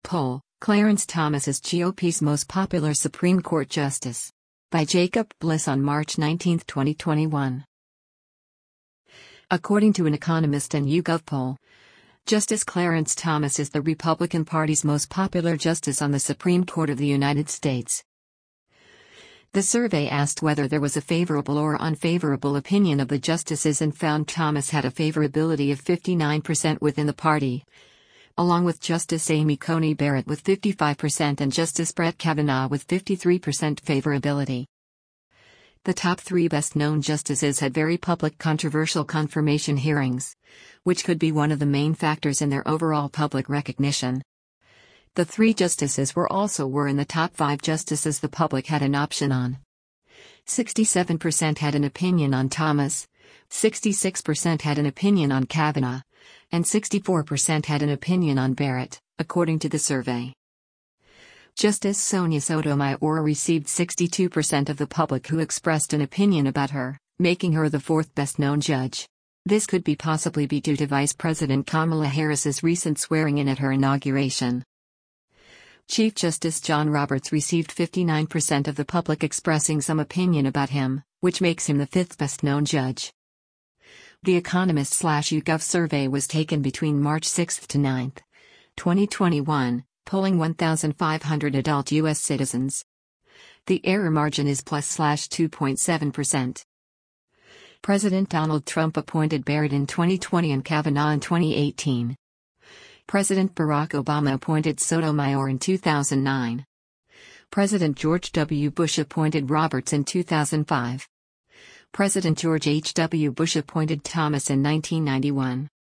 poll, Clarence Thomas is GOP's most popular Supreme Court justice. By Jacob Bliss on March 19, 2021. According to an Economist and YouGov poll, Justice Clarence Thomas is the Republican Party's most popular justice on the Supreme Court of the United States. The survey asked whether there was a favorable or unfavorable opinion of the justices and found Thomas had a favorability of 59% within the party, along with Justice Amy Coney Barrett with 55% and Justice Brett Kavanaugh with 53% favorability. The top three best-known justices had very public controversial confirmation hearings, which could be one of the main factors in their overall public recognition. The three justices were in the top 5 justices the public had an option on. 67% had an opinion on Thomas, 66% had an opinion on Kavanaugh, and 64% had an opinion on Barrett, according to the survey. Justice Sonia Sotomayor received 62% of the public who expressed an opinion about her, making her the 4th best-known judge. This could possibly be due to Vice President Kamala Harris's recent swearing-in at her inauguration. Chief Justice John Roberts received 59% of the public expressing some opinion about him, which makes him the 5th best-known judge. The Economist/YouGov survey was taken between March 6 to 9, 2021, polling 1,500 adult U.S. citizens. The error margin is +2.7%. President Donald Trump appointed Barrett in 2020 and Kavanaugh in 2018. President Barack Obama appointed Sotomayor in 2009. President George W. Bush appointed Roberts in 2005. President George H. W. Bush appointed Thomas in 1991.